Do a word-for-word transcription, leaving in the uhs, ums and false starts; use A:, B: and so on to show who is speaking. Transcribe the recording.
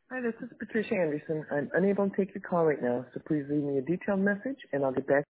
A: Hi, this is Patricia Anderson. I'm unable to take your call right now, so please leave me a detailed message and I'll get back